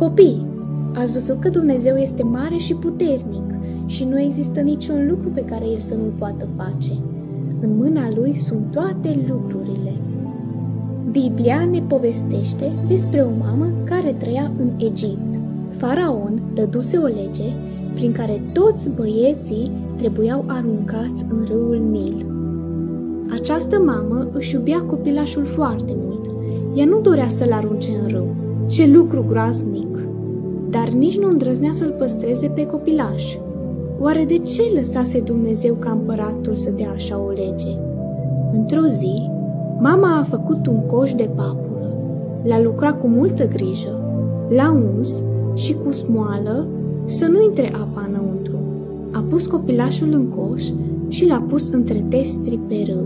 Copii, ați văzut că Dumnezeu este mare și puternic și nu există niciun lucru pe care El să nu-l poată face. În mâna Lui sunt toate lucrurile. Biblia ne povestește despre o mamă care trăia în Egipt. Faraon dăduse o lege prin care toți băieții trebuiau aruncați în râul Nil. Această mamă își iubea copilașul foarte mult. Ea nu dorea să-l arunce în râu. Ce lucru groaznic! Dar nici nu îndrăznea să-l păstreze pe copilaș. Oare de ce lăsase Dumnezeu ca împăratul să dea așa o lege? Într-o zi, mama a făcut un coș de papură. L-a lucrat cu multă grijă, l-a uns și cu smoală să nu intre apa înăuntru. A pus copilașul în coș și l-a pus între testri pe râu.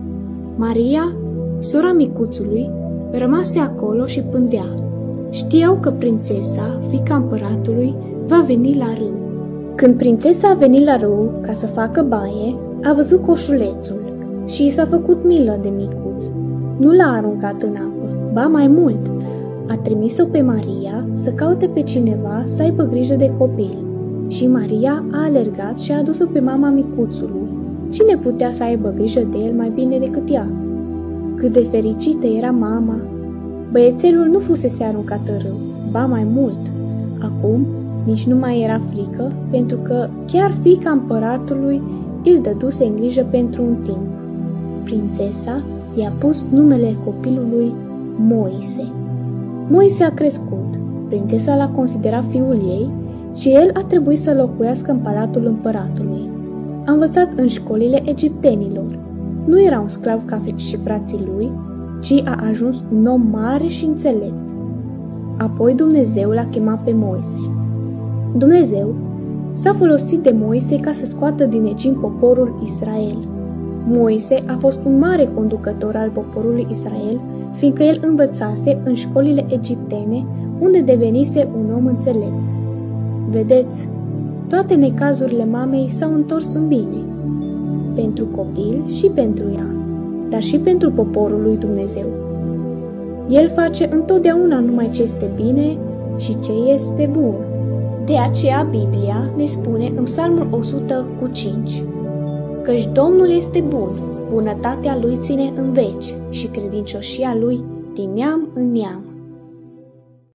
Maria, sora micuțului, rămase acolo și pândea. Știau că prințesa, fiica împăratului, va veni la râu. Când prințesa a venit la râu ca să facă baie, a văzut coșulețul și i s-a făcut milă de micuț. Nu l-a aruncat în apă, ba mai mult, a trimis-o pe Maria să caute pe cineva să aibă grijă de copil. Și Maria a alergat și a adus-o pe mama micuțului. Cine putea să aibă grijă de el mai bine decât ea? Cât de fericită era mama! Băiețelul nu fusese aruncat în râu, ba mai mult. Acum nici nu mai era frică, pentru că chiar fiica împăratului îl dăduse în grijă pentru un timp. Prințesa i-a pus numele copilului Moise. Moise a crescut, prințesa l-a considerat fiul ei și el a trebuit să locuiască în palatul împăratului. A învățat în școlile egiptenilor. Nu era un sclav ca și frații lui, ci a ajuns un om mare și înțelept. Apoi Dumnezeu l-a chemat pe Moise. Dumnezeu s-a folosit de Moise ca să scoată din Egipt poporul Israel. Moise a fost un mare conducător al poporului Israel, fiindcă el învățase în școlile egiptene, unde devenise un om înțelept. Vedeți, toate necazurile mamei s-au întors în bine, pentru copil și pentru ea, dar și pentru poporul lui Dumnezeu. El face întotdeauna numai ce este bine și ce este bun. De aceea Biblia ne spune în Psalmul 100:5: Căci Domnul este bun, bunătatea Lui ține în veci și credincioșia Lui din neam în neam.